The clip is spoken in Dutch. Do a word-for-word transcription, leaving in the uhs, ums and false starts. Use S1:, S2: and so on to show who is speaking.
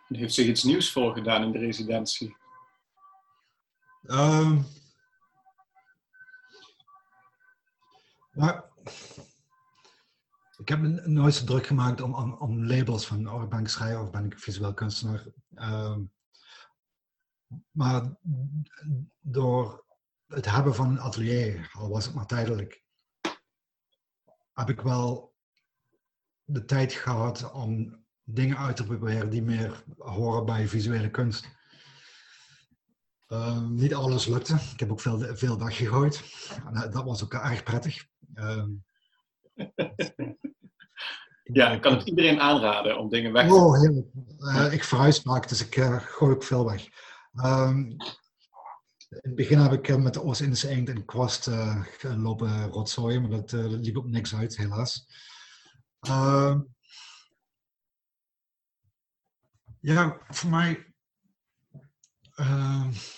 S1: heeft zich iets nieuws voorgedaan in de residentie?
S2: Um, maar ik heb me nooit zo druk gemaakt om, om, om labels van oh, ben ik schrijver of ben ik visueel kunstenaar. Um, maar door het hebben van een atelier, al was het maar tijdelijk, heb ik wel de tijd gehad om dingen uit te proberen die meer horen bij visuele kunst. Uh, niet alles lukte. Ik heb ook veel, veel weggegooid. En dat was ook erg prettig. Uh,
S1: ja, ik kan het iedereen aanraden om dingen weg te
S2: oh, heel, uh, Ik verhuis vaak, dus ik uh, gooi ook veel weg. Um, in het begin heb ik met de Oost-Indische inkt en kwast uh, lopen rotzooien, maar dat, uh, dat liep op niks uit, helaas. Uh, ja, voor mij... Uh,